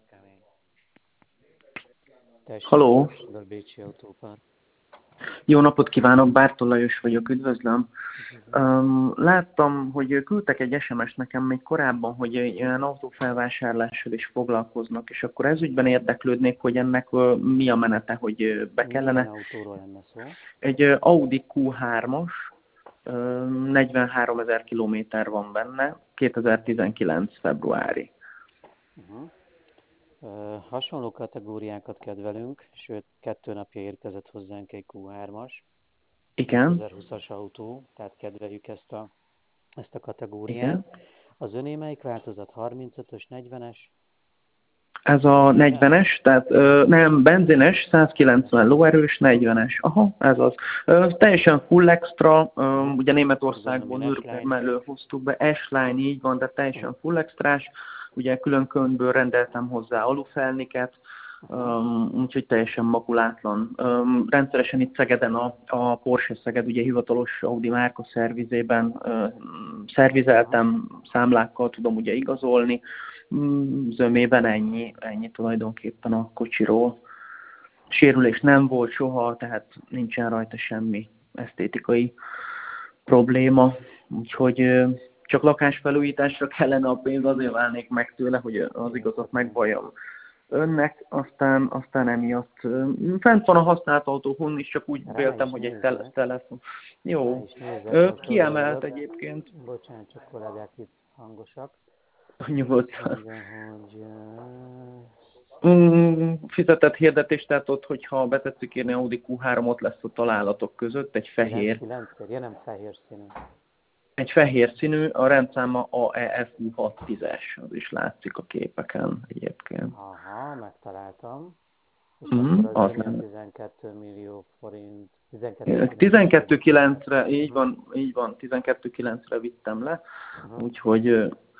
kemény. Tessék, Haló, a Bécsi Autópár. jó napot kívánok, Bártól Lajos vagyok, üdvözlöm. Üdvözlöm. Láttam, hogy küldtek egy SMS-t nekem még korábban, hogy ilyen autófelvásárlással is foglalkoznak, és akkor ez ügyben érdeklődnék, hogy ennek mi a menete, hogy be Milyen kellene. autóról lenne szó? Egy Audi Q3-as, 43 000 kilométer van benne, 2019. februári. Uh-huh. Hasonló kategóriákat kedvelünk, sőt, 2 napja érkezett hozzánk egy Q3-as, Igen, 2020-as autó, tehát kedveljük ezt a kategóriát. igen. Az öné melyik változat? 35-ös, 40-es? Ez a 40-es, tehát nem benzines, 190 lóerős, 40-es. Aha, ez az. Teljesen full extra, ugye Azt gondolom, Németországból ilyen Nürnberg S-Line. mellől hoztuk be, S-Line így van, de teljesen full extrás. Ugye külön könyvből rendeltem hozzá alufelniket, úgyhogy teljesen makulátlan. Rendszeresen itt Szegeden a Porsche Szeged, ugye hivatalos Audi márka szervizében szervizeltem, számlákkal tudom ugye igazolni. Zömében ennyi tulajdonképpen a kocsiról. Sérülés nem volt soha, tehát nincsen rajta semmi esztétikai probléma, úgyhogy csak lakásfelújításra kellene a pénz, azért válnék meg tőle, hogy az igazat megvalljam önnek, aztán emiatt fent van a használt autó, hon is, csak úgy Rá véltem, is hogy egy nézek. telefon. Rá Jó. is nézek, most Kiemelt odaadok. egyébként, Bocsánat, csak kollégák itt hangosak. Azt nyugodtan. mondja, hogy Fizetett hirdetés, tehát ott, hogyha betetszik írni Audi Q3, ott lesz a találatok között egy fehér. 9-9, ja nem fehér színű. Egy fehér színű, a rendszáma AEFU 610-es, az is látszik a képeken egyébként. Aha, megtaláltam. És akkor az Az öné a lenne. 12 millió forint, 12,9-es. 12.9-re, Uh-huh. így van, 12.9-re vittem le, Uh-huh. úgyhogy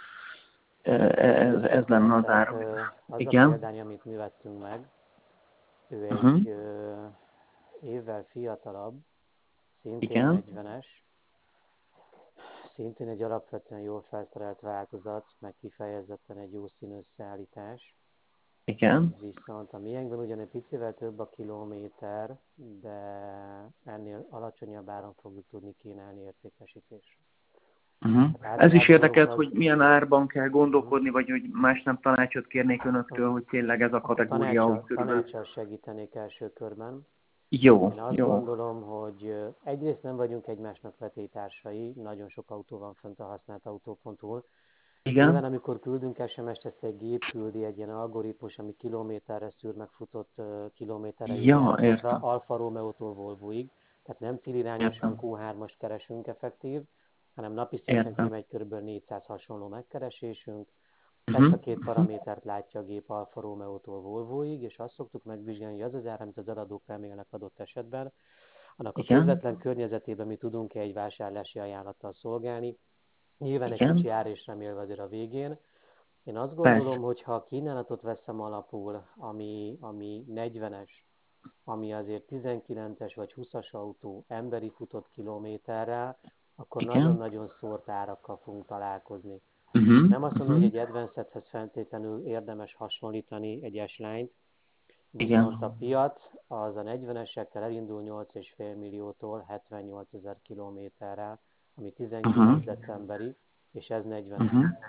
ez lenne 12.9, az tehát ára. az a Igen, példány, amit mi vettünk meg, ő uh-huh. egy évvel fiatalabb, szintén Igen, 40-es, szintén egy alapvetően jól felszerelt változat, meg kifejezetten egy jó színösszeállítás. igen. Viszont a miénkben ugyan egy picivel több a kilométer, de ennél alacsonyabb áron fogjuk tudni kínálni értékesítésre. Uh-huh. Tehát Ez is általában érdekelt, az, hogy milyen árban kell uh-huh. gondolkodni, vagy hogy más nem tanácsot kérnék önöktől, hogy tényleg ez a Akkor kategória úgy körülbelül. tanácssal segítenék első körben. Jó, Én azt jó. gondolom, hogy egyrészt nem vagyunk egymásnak vetélytársai, nagyon sok autó van fönt a használt autó.hu. Nyilván, Igen? amikor küldünk SMS-t, ezt egy gép küldi, egy ilyen algoritmus, ami kilométerre szűr megfutott kilométereire Ja, járatokra, értem. Alfa Romeo-tól Volvoig, tehát nem célirányosan Értem. Q3-ast keresünk effektív, hanem napi szinten Értem. kimegy kb. 400 hasonló megkeresésünk. Ezt Uh-huh. a két Uh-huh. paramétert látja a gép Alfa Romeo-tól Volvoig, és azt szoktuk megvizsgálni, hogy az az ár, amit az eladók remélnek adott esetben, annak a Igen? közvetlen környezetében mi tudunk-e egy vásárlási ajánlattal szolgálni. Nyilván egy kicsi Igen? ár is remélve azért a végén. Én azt Persze. gondolom, hogy ha a kínálatot veszem alapul, ami 40-es, ami azért 19-es vagy 20-as autó emberi futott kilométerrel, akkor Igen? nagyon-nagyon szórt árakkal fogunk találkozni. Uh-huh. Nem azt mondom, Uh-huh. hogy egy Advanced-hez feltétlenül érdemes hasonlítani egy S-Line-t, Igen. viszont a piac az a 40-esekkel elindul 8,5 milliótól 78 000 kilométerrel, ami 19 Uh-huh. decemberi, és ez 40-es. Uh-huh.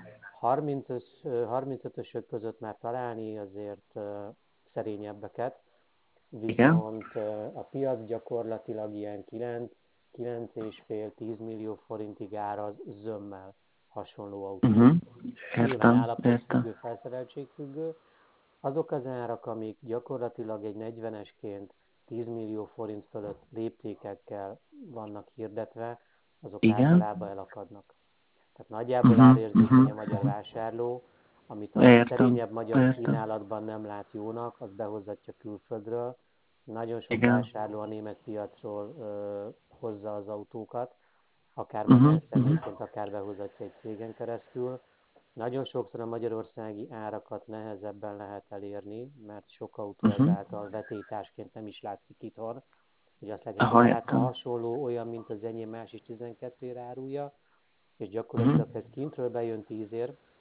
35-ösök között már találni azért szerényebbeket, Igen? viszont a piac gyakorlatilag ilyen 9,5-10 millió forintig áraz zömmel hasonló autót. Uh-huh. Nyilván Értem. állapotfüggő, Értem. felszereltségfüggő. Azok az árak, amik gyakorlatilag egy 40-esként 10 millió forint fölött léptékekkel vannak hirdetve, azok Igen? általában elakadnak. Tehát nagyjából Uh-huh. árérzékeny Uh-huh. a magyar vásárló, amit a Értem. szerényebb magyar Értem. kínálatban nem lát jónak, az behozatja külföldről. Nagyon sok Igen. vásárló a német piacról hozza az autókat, akár Uh-huh. Uh-huh. magánszemélyként, akár behozatja egy cégen keresztül. Nagyon sokszor a magyarországi árakat nehezebben lehet elérni, mert sok autó Uh-huh. ezáltal vetélytársként nem is látszik itthon. Hogy azt látják, hogy Aha, hát ha értem. hasonló, olyan, mint az enyém, más is 12-ére árulja, és Uh-huh. gyakorlatilag ez kintről bejön 10 ér,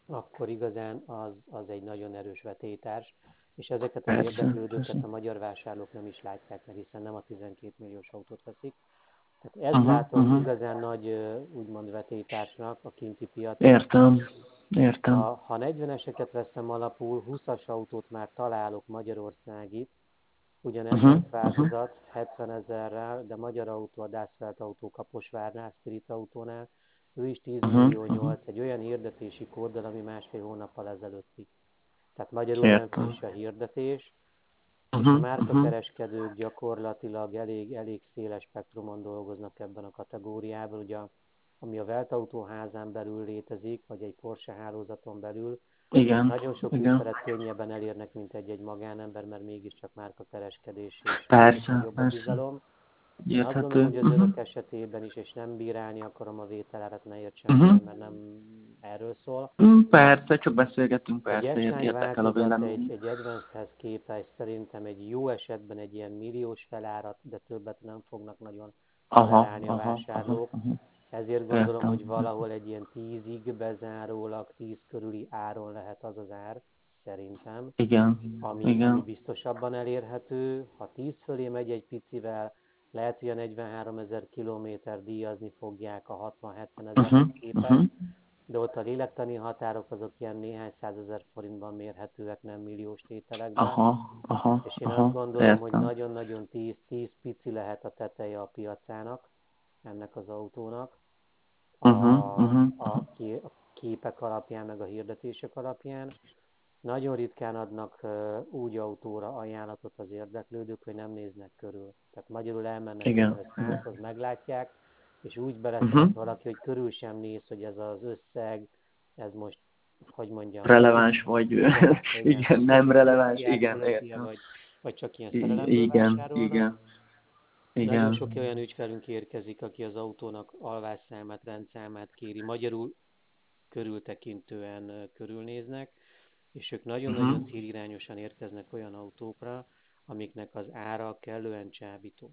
akkor igazán az egy nagyon erős vetélytárs, és ezeket az Persze, érdeklődőket persze. a magyar vásárlók nem is látják, mert hiszen nem a 12 milliós autót veszik. Tehát ezt Uh-huh, látom uh-huh. igazán nagy, úgymond vetélytársnak a kinti piacon. Értem, értem. Ha 40-eseket veszem alapul, 20-as autót már találok magyarországit, ugyanebben Uh-huh, a uh-huh, változat 70 000-rel, de magyar autó, a Dászfelt autó Kaposvárnál, Spirit autónál, ő is 10 uh-huh, millió uh-huh. 8, egy olyan hirdetési kóddal, ami másfél hónappal ezelőtti. Tehát magyarul nem Értem. friss a hirdetés, és a Uh-huh, uh-huh. márkakereskedők gyakorlatilag elég széles spektrumon dolgoznak ebben a kategóriában, ugye, ami a Welt Autó házán belül létezik, vagy egy Porsche hálózaton belül, ők Igen, nagyon sok igen. ügyfelet könnyebben elérnek, mint egy magánember, mert mégiscsak márkakereskedés, és mégis Persze, nagyobb a persze. bizalom. Én azt gondolom, Érthető. hogy az Uh-huh. önök esetében is, és nem bírálni akarom a vételárat, ne értsen Uh-huh. félre, mert nem erről szól. Persze, csak beszélgetünk, Egy persze, S-Line érdekel a változat vélemény. egy Advance-hez képest szerintem egy jó esetben egy ilyen milliós felárat, de többet nem fognak nagyon Aha, tolerálni a aha, aha, vásárlók. aha. Ezért gondolom, Értem. hogy valahol egy ilyen 10-ig bezárólag 10 körüli áron lehet az az ár, szerintem, Igen, ami igen. biztosabban elérhető. Ha 10 fölé megy egy picivel, lehet, hogy a 43 000 kilométer díjazni fogják a 60-70 Uh-huh, 000-hez uh-huh. képest, de ott a lélektani határok azok ilyen néhány százezer forintban mérhetőek, nem milliós tételekben. Aha, aha, És én aha. azt gondolom, hogy Értem. nagyon-nagyon 10 pici lehet a teteje a piacának, ennek az autónak, Uh-huh, uh-huh. a képek alapján, meg a hirdetések alapján. Nagyon ritkán adnak úgy autóra ajánlatot az érdeklődők, hogy nem néznek körül. Tehát magyarul elmennek Igen, egy igen. házhoz, meglátják, és úgy Uh-huh. beleszeret valaki, hogy körül sem néz, hogy ez az összeg, ez most, hogy mondjam, Releváns vagy, igen, igen, igen, nem releváns, közösségi igen, fölöttie, értem. vagy csak ilyen szerelemből Igen, vásárolnak. igen, Nagyon igen. sok olyan ügyfelünk érkezik, aki az autónak alvásszámát, rendszámát kéri, magyarul körültekintően körülnéznek, és ők Uh-huh. nagyon-nagyon célirányosan érkeznek olyan autókra, amiknek az ára kellően csábító.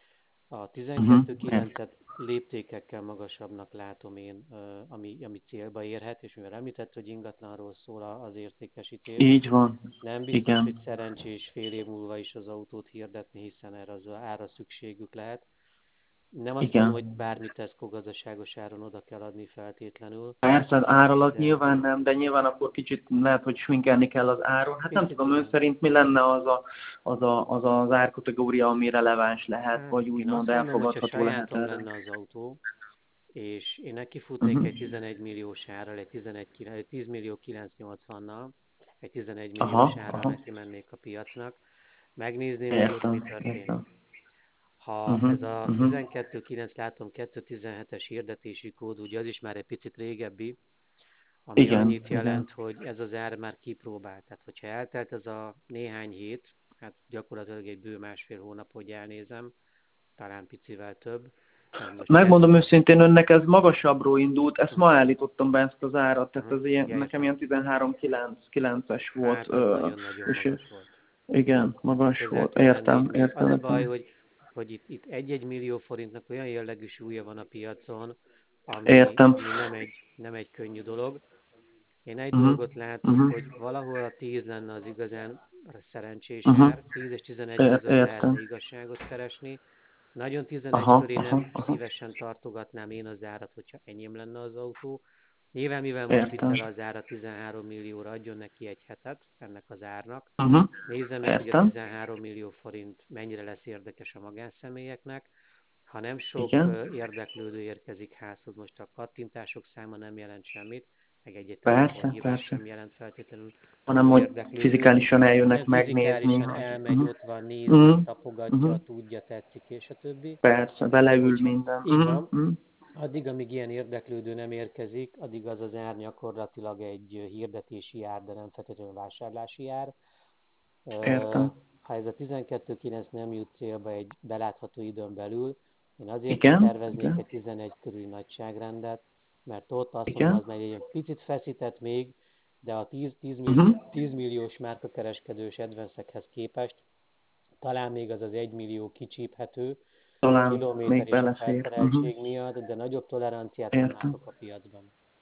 A Uh-huh. 12.9-et léptékekkel magasabbnak látom én, ami célba érhet, és mivel említett, hogy ingatlanról szól az értékesítés, Így van. nem biztos, hogy Igen. szerencsés fél év múlva is az autót hirdetni, hiszen erre az ára szükségük lehet. Nem azt mondom, hogy Igen. bármi Tesco gazdaságos áron oda kell adni feltétlenül, Persze, az ár alatt de nyilván nem, de nyilván akkor kicsit lehet, hogy sminkelni kell az áron. Hát nem picit tudom, ön igen. szerint mi lenne az árkategória, ami releváns lehet, Hát vagy én úgymond azt mondanám, hogyha elfogadható lehet sajátom erre? lenne az autó, és én nekifutnék Uh-huh. egy 11 milliós árral, egy 10 millió 980-nal, egy 11 milliós Aha, árral aha. neki mennék a piacnak, megnézném, hogy ott mi Értem, történik. értem. Ha Uh-huh. ez a Uh-huh. 12.9, látom 2.17-es hirdetési kód, ugye az is már egy picit régebbi, ami Igen, annyit igen. jelent, hogy ez az ár már kipróbált. Tehát, hogyha eltelt ez a néhány hét, hát gyakorlatilag egy bő másfél hónap, hogy elnézem, talán picivel több, mert most Megmondom őszintén, önnek ez magasabbról indult, ezt ma uh-huh, állítottam be ezt az árat, tehát uh-huh, ez ilyen, ja, nekem értem. ilyen 13.9-es volt, Hát az nagyon-nagyon és magas volt. igen, magas Közel volt, 14 értem, millió. Az értem, a baj, értem. hogy itt egy-egy millió forintnak olyan jellegű súlya van a piacon, Értem. ami nem egy könnyű dolog. Én egy Uh-huh. dolgot látok, Uh-huh. hogy valahol a 10 lenne az igazán szerencsés Uh-huh. ár, 10 és 11 között lehetne Értem. igazságot keresni. Nagyon 11 Aha, fölé aha, nem aha. szívesen tartogatnám én az árat, hogyha enyém lenne az autó. Nyilván, mivel most vitte Értem. le az ára 13 millióra, adjon neki egy hetet ennek az árnak. Uh-huh. Nézze meg, hogy a Értem. 13 millió forint mennyire lesz érdekes a magánszemélyeknek. Ha nem sok Igen. érdeklődő érkezik házhoz, most a kattintások száma nem jelent semmit, meg egy Persze, telefonhívás persze. sem jelent feltétlenül Hanem, új hogy érdeklődőt, fizikálisan eljönnek hanem megnézni, fizikálisan hogy... elmegy, Uh-huh. ott van, nézi, Uh-huh. tapogatja, Uh-huh. tudja, tetszik, és a többi. Persze, beleül Hogy minden. így Uh-huh. van, Uh-huh. addig, amíg ilyen érdeklődő nem érkezik, addig az az ár gyakorlatilag egy hirdetési ár, de nem feltétlenül vásárlási ár. Értem. Ha ez a 12.9 nem jut célba egy belátható időn belül, én azért Igen, terveznék igen, egy 11 körüli nagyságrendet, mert ott azt mondom, igen. az meg egy picit feszített még, de a 10 milliós márkakereskedős Advance-ekhez képest talán még az 1 millió kicsíphető a Talán kilométer még és a belefér. Uh-huh. felszereltség miatt, de nagyobb toleranciát nem Értem. látok a piacban.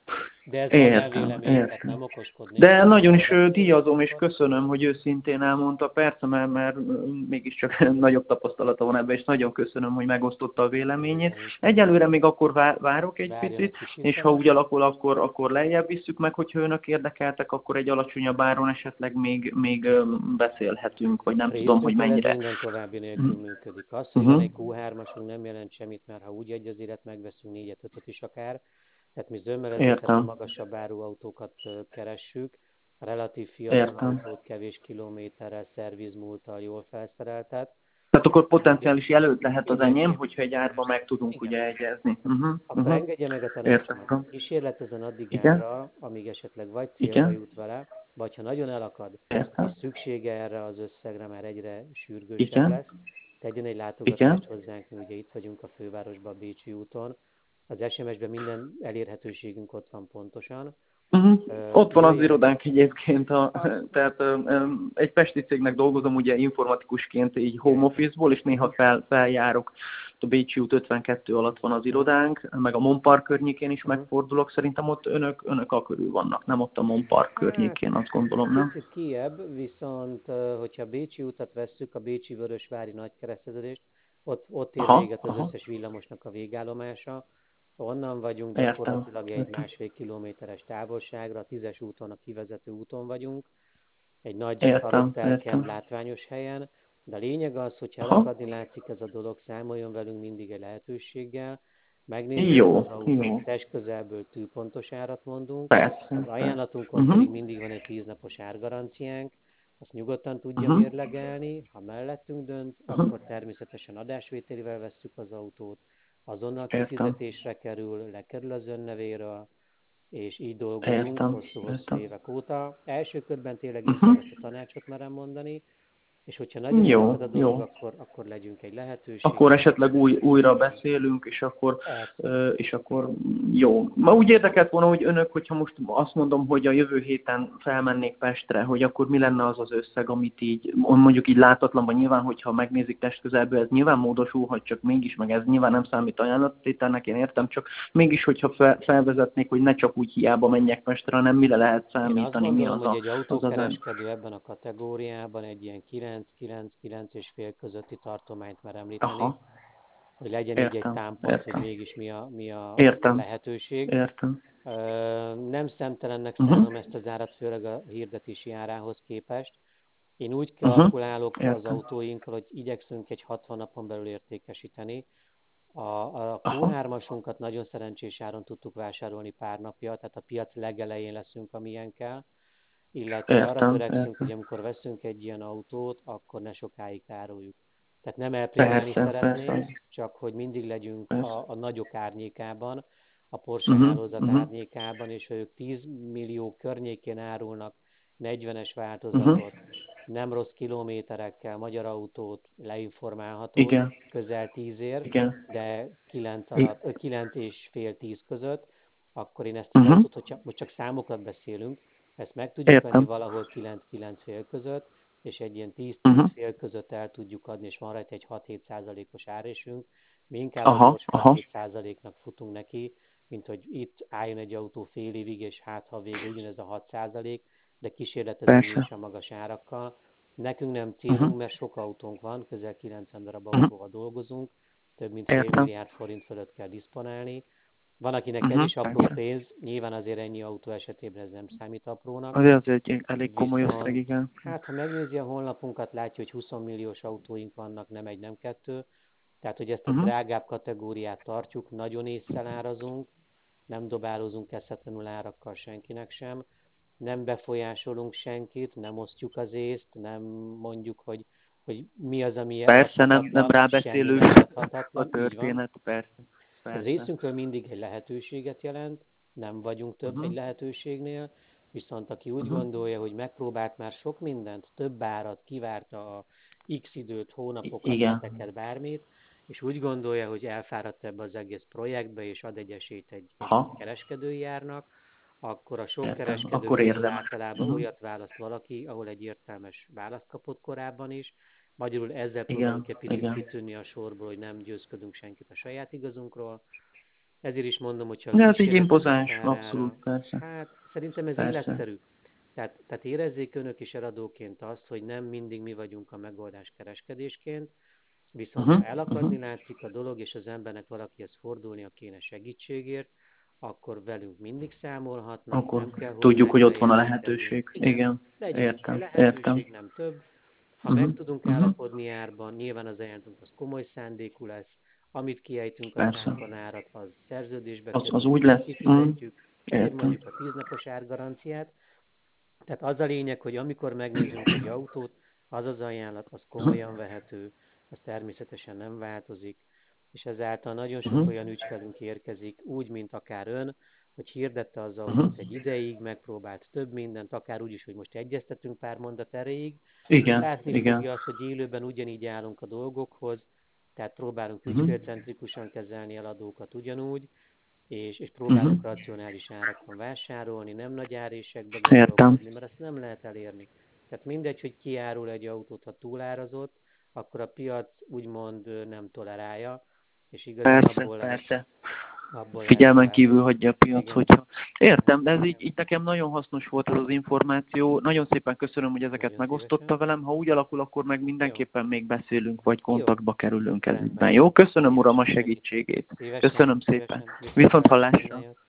De ez Értem, magánvélemény, tehát értem. nem okoskodnék, De hanem nagyon csak is beszélünk díjazom, és róla. köszönöm, hogy őszintén elmondta. Persze, mert mégiscsak nagyobb tapasztalata van ebben, és nagyon köszönöm, hogy megosztotta a véleményét. Én is. Egyelőre még akkor várok egy Várjon egy picit, kis és ha úgy internet. alakul, akkor lejjebb visszük meg, hogyha önök érdekeltek, akkor egy alacsonyabb áron esetleg még beszélhetünk, vagy nem tudom, hogy Részünkről ez mennyire. minden további Mhm. nélkül működik. Az, hogy van Uh-huh. egy Q3-asunk, nem jelent semmit, mert ha úgy egy az élet, megveszünk 4-5-öt is akár. Tehát mi zömmelezőket, a Értem, magasabb áru autókat keressük, relatív fiatal értem. autót, kevés kilométerrel, szervizmúlttal, jól felszereltet. Tehát akkor Engedje... potenciális jelölt lehet az enyém, Mindenképp. hogyha egy árba meg tudunk Igen. ugye egyezni. Uh-huh. Akkor Uh-huh. engedje meg a Értem. tanácsomat. Kísérletezen addig Igen, árra, amíg esetleg vagy célba igen, jut vele, vagy ha nagyon elakad, és értem. szüksége erre az összegre már egyre sürgősebb Igen, lesz, tegyen egy látogatást igen. hozzánk, mi ugye itt vagyunk a fővárosban, a Bécsi úton. Az SMS-ben minden elérhetőségünk ott van pontosan. Uh-huh. Ott van az Jöjjön, irodánk egyébként, tehát egy pesti cégnek dolgozom ugye informatikusként így home office-ból, és néha feljárok. A Bécsi út 52 alatt van az irodánk, meg a Monpark környékén is megfordulok. Szerintem ott önök a körül vannak, nem ott a Monpark hát környékén, azt gondolom, nem? picit kijebb, viszont hogyha a Bécsi utat vesszük, a Bécsi Vörösvári nagykereszteződést, ott ér Aha, véget az aha, összes villamosnak a végállomása. Onnan vagyunk értem, gyakorlatilag egy értem, 1,5 kilométeres távolságra, a 10-es úton, a kivezető úton vagyunk, egy nagy értem, karottelken, értem. látványos helyen, de a lényeg az, hogyha Aha, elakadni látszik ez a dolog, számoljon velünk mindig egy lehetőséggel, megnézzük jó, az autót, jó, testközelből tűpontos árat mondunk, az persze, persze. ajánlatunkon Uh-huh, pedig mindig van egy 10 napos árgaranciánk, azt nyugodtan tudja uh-huh, mérlegelni, ha mellettünk dönt, uh-huh, akkor természetesen adásvételivel vesszük az autót, azonnal értem, kifizetésre kerül, lekerül az önnevéről, és így dolgozunk értem, hosszú-hosszú értem. évek óta. Első körben tényleg inkább Uh-huh. ezt a tanácsot merem mondani, és hogyha nagyon elakad Jó, a dolog, jó. akkor legyünk egy lehetőség, Akkor és esetleg újra így van. beszélünk, Persze. és akkor jó. Ma úgy érdekelt volna, hogy önök, hogyha most azt mondom, hogy a jövő héten felmennék Pestre, hogy akkor mi lenne az az összeg, amit így, mondjuk így látatlanban nyilván, hogyha megnézik testközelből, ez nyilván módosulhat, csak mégis, meg ez nyilván nem számít ajánlattételnek, én értem, csak mégis, hogyha felvezetnék, hogy ne csak úgy hiába menjek Pestre, hanem mire lehet Én azt számítani, mi gondolom, az hogy egy az autókereskedő ebben a kategóriában egy ilyen 9-9 és fél közötti tartományt mer említeni, aha, hogy legyen így egy értem, támpont, hogy értem, mégis mi a értem, lehetőség. értem. Nem szemtelennek Uh-huh. szánom ezt az árat, főleg a hirdetési árához képest. Én úgy Uh-huh. kalkulálok az Értem. autóinkkal, hogy igyekszünk egy 60 napon belül értékesíteni. A Aha, Q3-asunkat nagyon szerencsés áron tudtuk vásárolni pár napja, tehát a piac legelején leszünk, amilyen kell, illetve arra értem, törekszünk, hogy értem. amikor veszünk egy ilyen autót, akkor ne sokáig tároljuk. Tehát nem elprémálni Persze, szeretnénk, persze, csak hogy mindig legyünk persze. a nagyok árnyékában, a Porsche Uh-huh. hálózat Uh-huh. árnyékában, és ha ők 10 millió környékén árulnak 40-es Uh-huh. változatot, nem rossz kilométerekkel, magyar autót, leinformálhatót, Igen, közel 10 ér, igen. de 9 I- alatt, 9 és fél 10 között, akkor én ezt az uh-huh. autót, hogyha most csak számokat beszélünk, ezt meg tudjuk venni Értem. valahol 9-9 fél között, és egy ilyen 10-10 Uh-huh. fél között el tudjuk adni, és van rajta egy 6-7%-os árésünk. Mi inkább a Aha, gyors aha. 6-7%-nak futunk neki, mint hogy itt álljon egy autó fél évig, és hát ha végül ugyanez a 6%, de kísérletezünk mi Persze. is a magas árakkal. Nekünk nem Uh-huh. célunk, mert sok autónk van, közel 90 darab Uh-huh. autóval dolgozunk, több mint fél Értem. milliárd forint fölött kell diszponálni. Van, akinek ez Uh-huh. is apró Persze. pénz, nyilván azért ennyi autó esetében ez nem számít aprónak, Azért az egy elég komoly összeg, viszont igen. hát ha megnézi a honlapunkat, látja, hogy 20 milliós autóink vannak, nem egy, nem kettő, tehát hogy ezt a Uh-huh. drágább kategóriát tartjuk, nagyon észszel árazunk, nem dobálózunk eszetlenül árakkal senkinek sem, nem befolyásolunk senkit, nem osztjuk az észt, nem mondjuk, hogy mi az, ami Persze, nem adhatatlan, semmi nem rábeszélős a adhatatlan, így van. történet, persze. Ez Persze. részünkről mindig egy lehetőséget jelent, nem vagyunk több egy Uh-huh. lehetőségnél, viszont aki úgy Uh-huh. gondolja, hogy megpróbált már sok mindent, több árat, kivárta a X időt, hónapokat, Igen. heteket, bármit, és úgy gondolja, hogy elfáradt ebbe az egész projektbe, és ad egy esélyt egy Aha, kereskedői árnak, akkor a sok értem. kereskedő Akkor közül érdemes. általában Uh-huh. olyat választ valaki, ahol egy értelmes választ kapott korábban is. Magyarul ezzel Igen, próbálunk egy picit igen. kitűnni a sorból, hogy nem győzködünk senkit a saját igazunkról. Ezért is mondom, hogyha De ez így kísérletek impozáns, határára, abszolút, persze. hát szerintem ez Persze. életszerű. Tehát érezzék önök is eladóként azt, hogy nem mindig mi vagyunk a megoldás kereskedésként, viszont ha elakadni látszik a dolog, és az embernek valakihez fordulnia kéne segítségért, akkor velünk mindig számolhatnak, Akkor nem kell tudjuk, hozzánk hogy ott van a bejelentkezni. lehetőség. Igen, Igen, legyen is értem, értem. lehetőség, nem több. Ha meg Uh-huh. tudunk Uh-huh. állapodni árban, nyilván az ajánlatunk az komoly szándékú lesz, amit kiejtünk a Persze. számban árat, az szerződésbe Az kerül, úgy mi lesz. kifizetjük, ezért Értem. mondjuk a 10 napos árgaranciát. Tehát az a lényeg, hogy amikor megnézünk egy autót, az az ajánlat, az Uh-huh. komolyan vehető, az természetesen nem változik, és ezáltal nagyon sok Uh-huh. olyan ügyfelünk érkezik, úgy, mint akár ön, hogy hirdette az Uh-huh. autót egy ideig, megpróbált több mindent, akár úgy is, hogy most egyeztetünk pár mondat erejéig, és Igen, látni igen. fogja azt, hogy élőben ugyanígy állunk a dolgokhoz, tehát próbálunk Uh-huh. ügyfélcentrikusan kezelni eladókat ugyanúgy, és Uh-huh. próbálunk racionális árakon vásárolni, nem nagy árésekbe Értem. gondolkodni, mert azt nem lehet elérni. Tehát mindegy, hogy ki árul egy autót, ha túlárazott, akkor a piac úgymond nem tolerálja, és igazán Persze, abból lehet, persze. abból lehet Figyelmen kívül tovább. hagyja a piac, Igen, hogyha... Értem, de ez igen. így nekem nagyon hasznos volt ez az információ. Nagyon szépen köszönöm, hogy ezeket Nagyon megosztotta szívesen. velem. Ha úgy alakul, akkor meg Jó, mindenképpen még beszélünk, vagy jó, kontaktba kerülünk ez ügyben. rendben. Jó? Köszönöm, uram, a Szívesen segítek. segítségét. Szívesen, Köszönöm szépen. szívesen. Viszont Viszont hallásra, minden hallásra. jót.